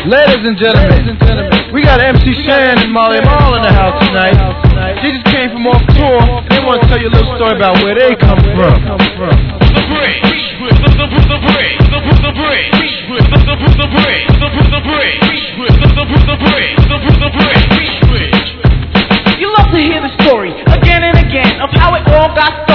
Ladies and gentlemen, we got MC Shan and Molly Mall in the house tonight. They just came from off tour. They want to tell you a little story about where they come from. You love to hear the story again and again of how it all got